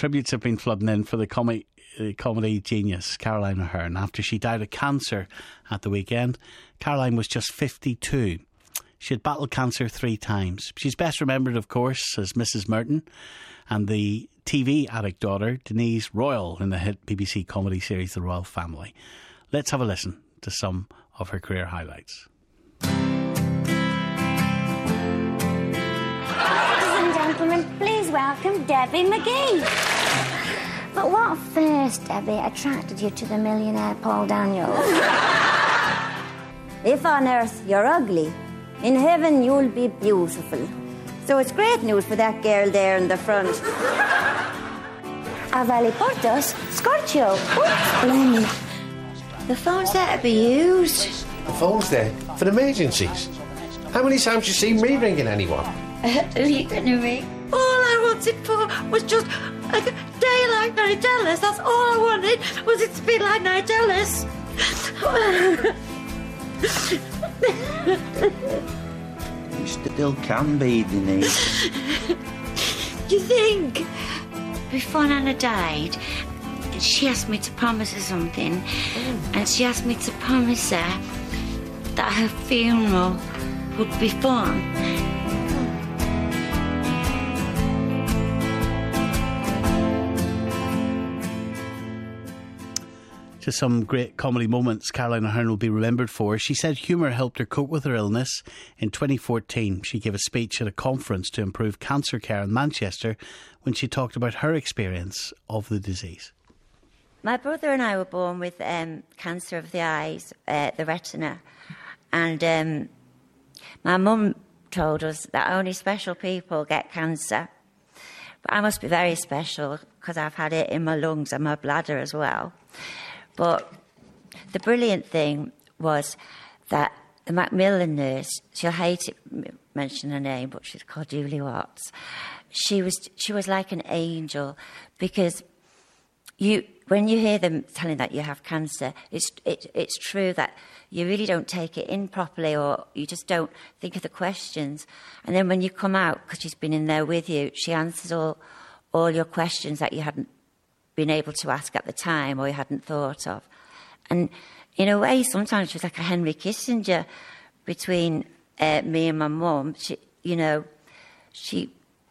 tributes have been flooding in for the comedy genius Caroline Aherne after she died of cancer at the weekend. Caroline was just 52. She had battled cancer 3 times. She's best remembered, of course, as Mrs. Merton and the TV addict daughter, Denise Royal, in the hit BBC comedy series The Royal Family. Let's have a listen to some of her career highlights. Ladies and gentlemen, please welcome Debbie McGee. But what first, Debbie, attracted you to the millionaire Paul Daniels? If on earth you're ugly, in heaven you'll be beautiful. So it's great news for that girl there in the front. Avali Portos, Scorchio. Blimey. The phone's there to be used. The phone's there for emergencies. How many times you seen me ringing anyone? Who are you going to ring? All I wanted for was just a day like Nigellus. That's all I wanted, was it to be like Nigellus. You still can be, Denise. You think? Before Nana died, she asked me to promise her something, and she asked me to promise her that her funeral would be fun. Just some great comedy moments Caroline Aherne will be remembered for. She said humour helped her cope with her illness. In 2014, she gave a speech at a conference to improve cancer care in Manchester when she talked about her experience of the disease. My brother and I were born with cancer of the eyes, the retina. And my mum told us that only special people get cancer. But I must be very special because I've had it in my lungs and my bladder as well. But the brilliant thing was that the Macmillan nurse, she'll hate it mention her name, but she's called Julie Watts. She was like an angel, because when you hear them telling that you have cancer, it's true that you really don't take it in properly, or you just don't think of the questions. And then when you come out, because she's been in there with you, she answers all your questions that you hadn't been able to ask at the time or you hadn't thought of. And in a way, sometimes she was like a Henry Kissinger between me and my mum. She'd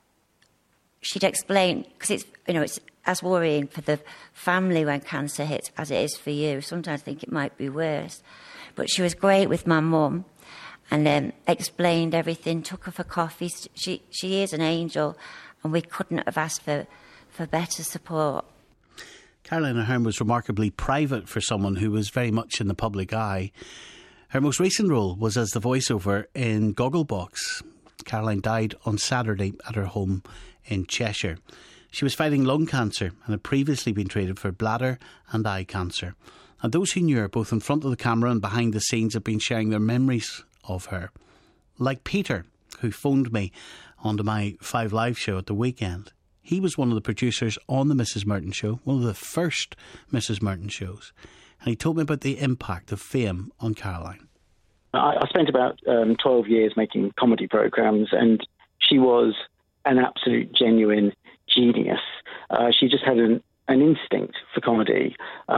explain, because it's as worrying for the family when cancer hits as it is for you. Sometimes I think it might be worse. But she was great with my mum and explained everything, took her for coffees. She is an angel, and we couldn't have asked for better support. Caroline Aherne was remarkably private for someone who was very much in the public eye. Her most recent role was as the voiceover in Gogglebox. Caroline died on Saturday at her home in Cheshire. She was fighting lung cancer and had previously been treated for bladder and eye cancer. And those who knew her, both in front of the camera and behind the scenes, have been sharing their memories of her. Like Peter, who phoned me onto my 5 Live show at the weekend. He was one of the producers on the Mrs. Merton show, one of the first Mrs. Merton shows. And he told me about the impact of fame on Caroline. I spent about 12 years making comedy programmes, and she was an absolute genuine genius. She just had an instinct for comedy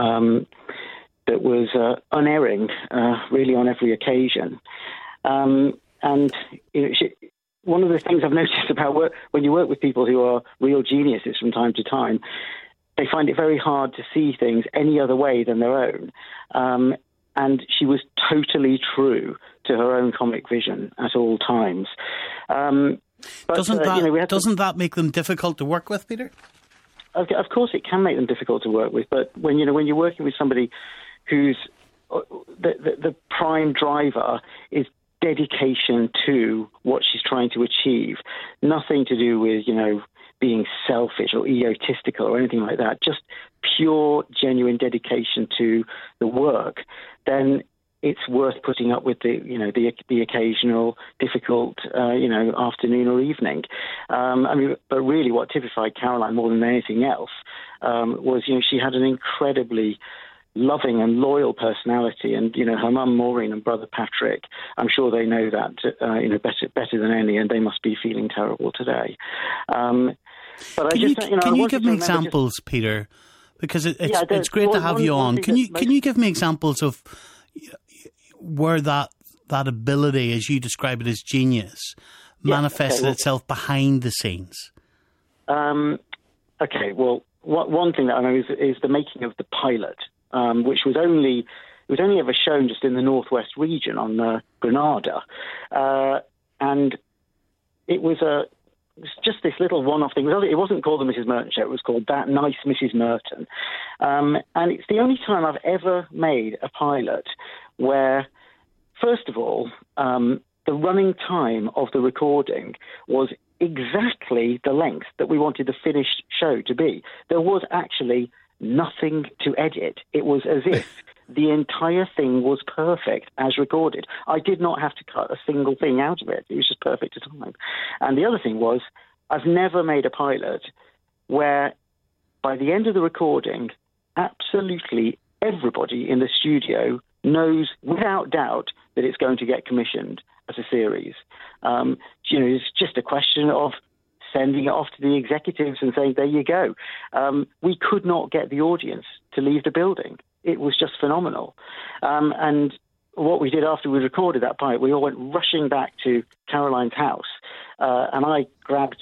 that was unerring, really on every occasion. One of the things I've noticed about when you work with people who are real geniuses from time to time, they find it very hard to see things any other way than their own. And she was totally true to her own comic vision at all times. Doesn't that make them difficult to work with, Peter? Of course it can make them difficult to work with, but when you're working with somebody whose the prime driver is dedication to what she's trying to achieve, nothing to do with, being selfish or egotistical or anything like that, just pure, genuine dedication to the work, then it's worth putting up with the occasional difficult, afternoon or evening. But really what typified Caroline more than anything else was, she had an incredibly loving and loyal personality, and her mum Maureen and brother Patrick, I'm sure they know that better than any, and they must be feeling terrible today. But can you give me examples, Peter? Because it's great to have you on. Can you give me examples of where that ability, as you describe it as genius, manifested itself behind the scenes? Okay, well, one thing that I know is the making of the pilot, which was only ever shown just in the northwest region on Granada, and it was just this little one-off thing. It wasn't called the Mrs. Merton Show. It was called That Nice Mrs. Merton. And it's the only time I've ever made a pilot where, first of all, the running time of the recording was exactly the length that we wanted the finished show to be. There was actually nothing to edit. It was as if the entire thing was perfect as recorded. I did not have to cut a single thing out of it. It was just perfect at time. And the other thing was, I've never made a pilot where by the end of the recording, absolutely everybody in the studio knows without doubt that it's going to get commissioned as a series. It's just a question of sending it off to the executives and saying, there you go. We could not get the audience to leave the building. It was just phenomenal. And what we did after we recorded that pilot, we all went rushing back to Caroline's house, and I grabbed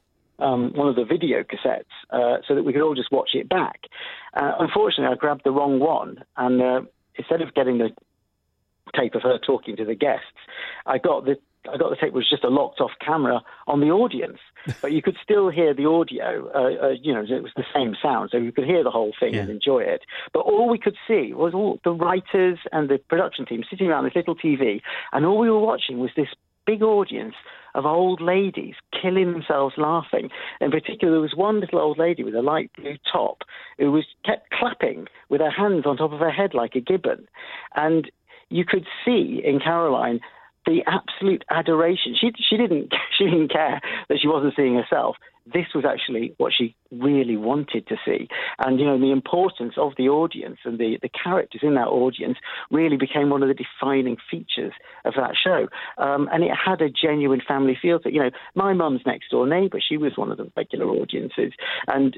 one of the video cassettes so that we could all just watch it back. Unfortunately, I grabbed the wrong one, and instead of getting the tape of her talking to the guests, I got the tape was just a locked-off camera on the audience, but you could still hear the audio. It was the same sound, so you could hear the whole thing and enjoy it. But all we could see was all the writers and the production team sitting around this little TV, and all we were watching was this big audience of old ladies killing themselves laughing. In particular, there was one little old lady with a light blue top who kept clapping with her hands on top of her head like a gibbon, and you could see in Caroline the absolute adoration. She didn't care that she wasn't seeing herself. This was actually what she really wanted to see. And, the importance of the audience and the characters in that audience really became one of the defining features of that show. And it had a genuine family feel to it. My mum's next door neighbour, she was one of the regular audiences. And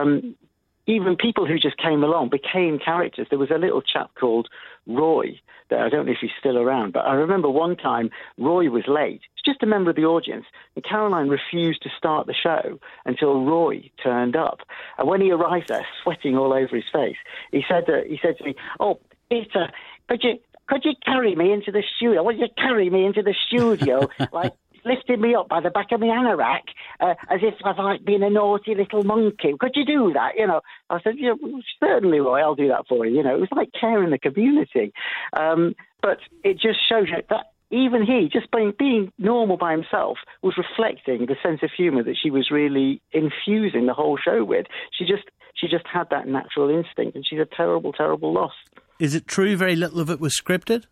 even people who just came along became characters. There was a little chap called Roy there. I don't know if he's still around, but I remember one time Roy was late. He's just a member of the audience, and Caroline refused to start the show until Roy turned up. And when he arrived there, sweating all over his face, he said to me, "Oh, Peter, could you carry me into the studio? Would you carry me into the studio, like lifting me up by the back of my anorak, as if I've been a naughty little monkey? Could you do that?" I said, "Certainly, Roy, I'll do that for you." It was like care in the community. But it just shows you that even he, just being normal by himself, was reflecting the sense of humour that she was really infusing the whole show with. She just had that natural instinct, and she's a terrible, terrible loss. Is it true very little of it was scripted?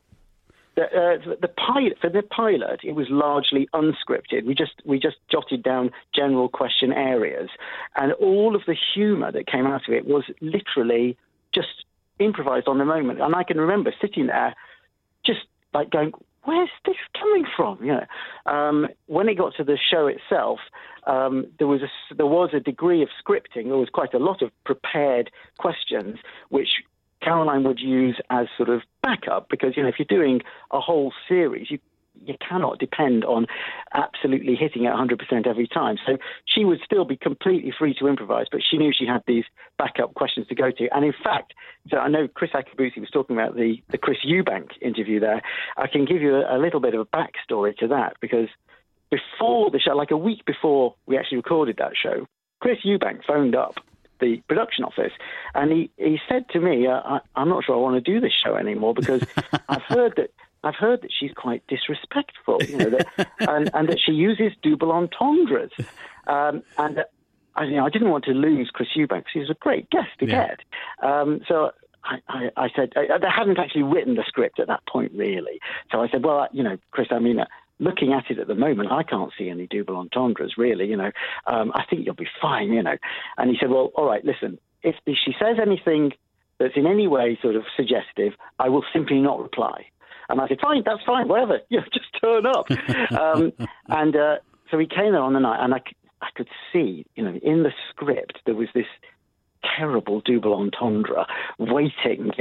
The pilot, it was largely unscripted. We just jotted down general question areas, and all of the humour that came out of it was literally just improvised on the moment. And I can remember sitting there, just like going, "Where's this coming from?" When it got to the show itself, there was a degree of scripting. There was quite a lot of prepared questions, which Caroline would use as sort of backup, because, if you're doing a whole series, you cannot depend on absolutely hitting it 100% every time. So she would still be completely free to improvise, but she knew she had these backup questions to go to. And in fact, so I know Chris Akabusi was talking about the Chris Eubank interview there. I can give you a little bit of a backstory to that, because before the show, like a week before we actually recorded that show, Chris Eubank phoned up the production office, and he said to me, "I'm not sure I want to do this show anymore, because I've heard that she's quite disrespectful, and that she uses double entendres, and I didn't want to lose Chris Eubank, because he was a great guest to get. So I said, they hadn't actually written the script at that point, really. So I said, well, Chris, looking at it at the moment, I can't see any double entendres, really, I think you'll be fine, And he said, well, all right, listen, if she says anything that's in any way sort of suggestive, I will simply not reply. And I said, fine, that's fine, whatever, just turn up. So he came there on the night, and I could see, in the script there was this terrible double entendre waiting,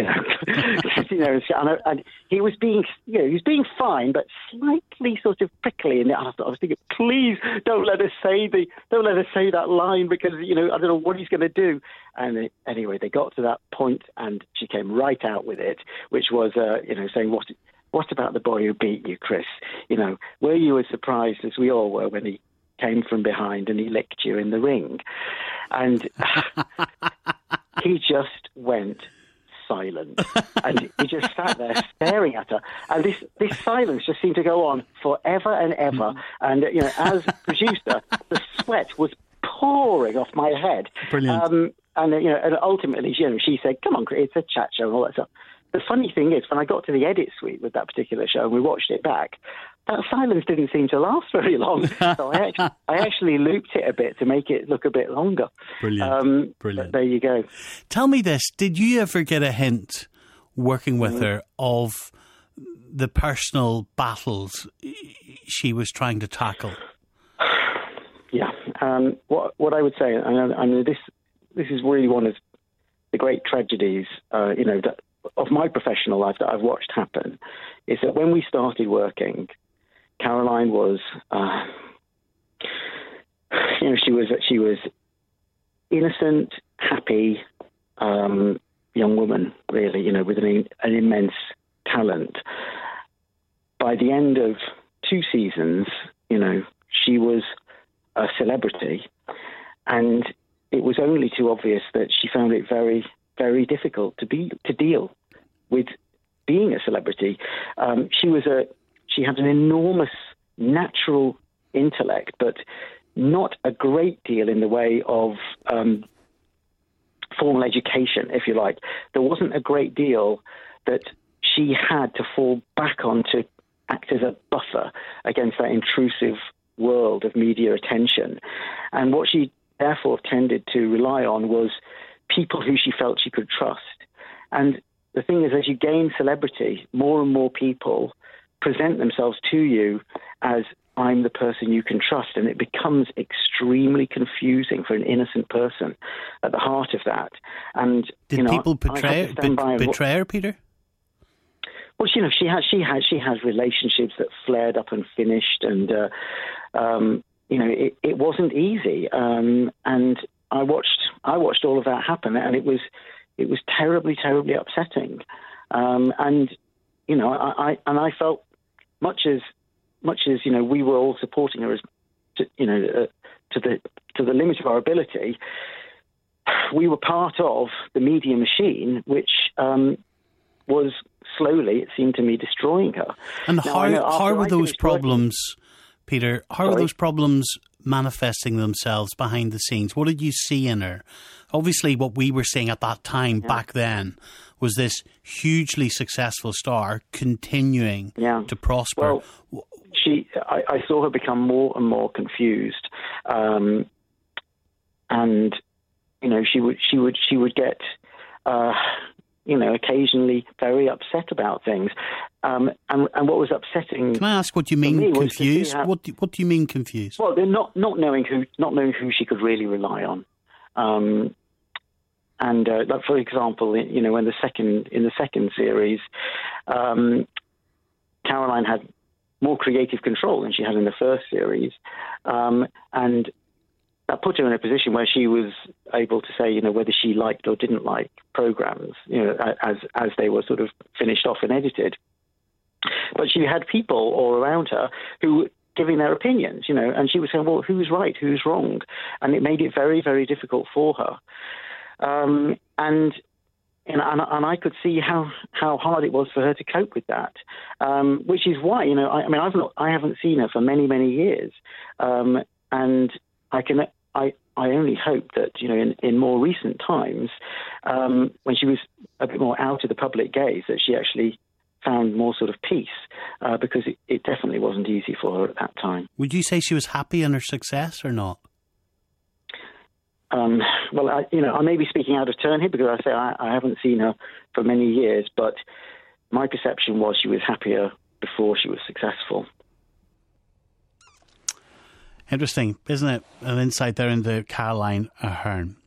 and he was being, fine, but slightly sort of prickly. And I was thinking, please don't let us say that line, because I don't know what he's going to do. And anyway, they got to that point, and she came right out with it, which was, saying, what about the boy who beat you, Chris? Were you as surprised as we all were when he came from behind and he licked you in the ring? And he just went silent, and he just sat there staring at her, and this silence just seemed to go on forever and ever. And as producer, the sweat was pouring off my head. Brilliant. And ultimately, she said, "Come on, it's a chat show," and all that stuff. The funny thing is, when I got to the edit suite with that particular show and we watched it back, that silence didn't seem to last very long. So I actually looped it a bit to make it look a bit longer. Brilliant. But there you go. Tell me this, did you ever get a hint, working with her, of the personal battles she was trying to tackle? Yeah. What I would say, I mean, this is really one of the great tragedies, of my professional life that I've watched happen, is that when we started working, Caroline was, she was innocent, happy young woman, really, with an immense talent. By the end of 2 seasons, she was a celebrity, and it was only too obvious that she found it very, very difficult to deal with being a celebrity. She had an enormous natural intellect, but not a great deal in the way of formal education, if you like. There wasn't a great deal that she had to fall back on to act as a buffer against that intrusive world of media attention. And what she therefore tended to rely on was people who she felt she could trust. And the thing is, as you gain celebrity, more and more people present themselves to you as, I'm the person you can trust, and it becomes extremely confusing for an innocent person at the heart of that. And did people betray her, Peter? Well, she has relationships that flared up and finished, and it wasn't easy. And I watched all of that happen, and it was terribly, terribly upsetting. And I felt much as we were all supporting her to the limit of our ability, we were part of the media machine, which was slowly, it seemed to me, destroying her. And how were those problems, Peter? How were those problems manifesting themselves behind the scenes? What did you see in her? Obviously, what we were seeing at that time back then was this hugely successful star continuing to prosper. Well, I saw her become more and more confused, and she would get occasionally very upset about things. And what was upsetting? Can I ask what you mean confused? What do you mean confused? Well, they're not knowing who she could really rely on. And like, for example, in the second series, Caroline had more creative control than she had in the first series, and that put her in a position where she was able to say, whether she liked or didn't like programs, as they were sort of finished off and edited. But she had people all around her who were giving their opinions, and she was saying, well, who's right, who's wrong? And it made it very, very difficult for her. And I could see how hard it was for her to cope with that, which is why, I haven't seen her for many, many years. And I only hope that, in more recent times, when she was a bit more out of the public gaze, that she actually found more sort of peace, because it definitely wasn't easy for her at that time. Would you say she was happy in her success or not? Well, I may be speaking out of turn here, because I say I haven't seen her for many years, but my perception was she was happier before she was successful. Interesting, isn't it? An insight there into Caroline Aherne.